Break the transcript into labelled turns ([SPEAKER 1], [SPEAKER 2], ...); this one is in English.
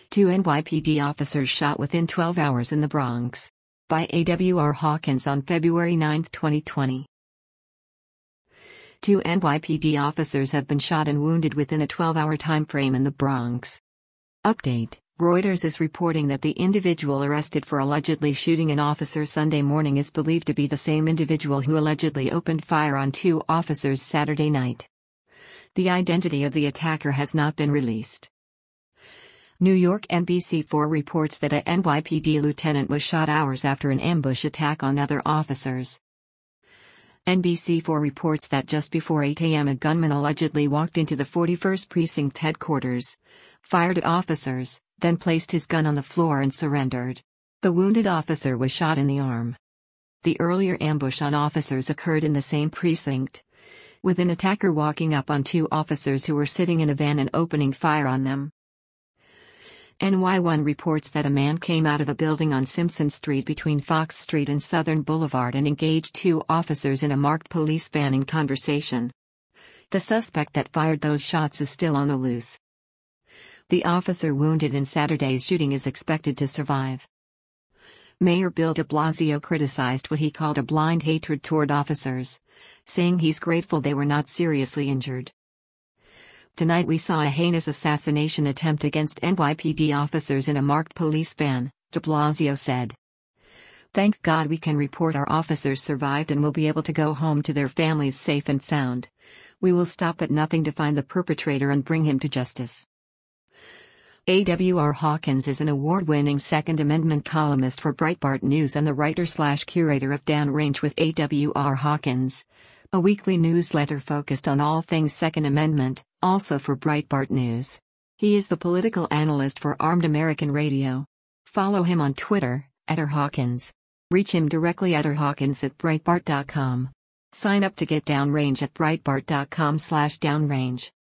[SPEAKER 1] Two NYPD officers shot within 12 hours in the Bronx. By A.W.R. Hawkins on February 9, 2020. Two NYPD officers have been shot and wounded within a 12-hour time frame in the Bronx. Update: Reuters is reporting that the individual arrested for allegedly shooting an officer Sunday morning is believed to be the same individual who allegedly opened fire on two officers Saturday night. The identity of the attacker has not been released. New York NBC4 reports that a NYPD lieutenant was shot hours after an ambush attack on other officers. NBC4 reports that just before 8 a.m. a gunman allegedly walked into the 41st Precinct headquarters, fired at officers, then placed his gun on the floor and surrendered. The wounded officer was shot in the arm. The earlier ambush on officers occurred in the same precinct, with an attacker walking up on two officers who were sitting in a van and opening fire on them. NY1 reports that a man came out of a building on Simpson Street between Fox Street and Southern Boulevard and engaged two officers in a marked police van in conversation. The suspect that fired those shots is still on the loose. The officer wounded in Saturday's shooting is expected to survive. Mayor Bill de Blasio criticized what he called a blind hatred toward officers, saying he's grateful they were not seriously injured. Tonight we saw a heinous assassination attempt against NYPD officers in a marked police van, de Blasio said. Thank God we can report our officers survived and will be able to go home to their families safe and sound. We will stop at nothing to find the perpetrator and bring him to justice. A.W.R. Hawkins is an award-winning Second Amendment columnist for Breitbart News and the writer/curator of Downrange with A.W.R. Hawkins, a weekly newsletter focused on all things Second Amendment, also for Breitbart News. He is the political analyst for Armed American Radio. Follow him on Twitter, @rhawkins. Reach him directly at rhawkins@breitbart.com. Sign up to get Downrange at breitbart.com/downrange.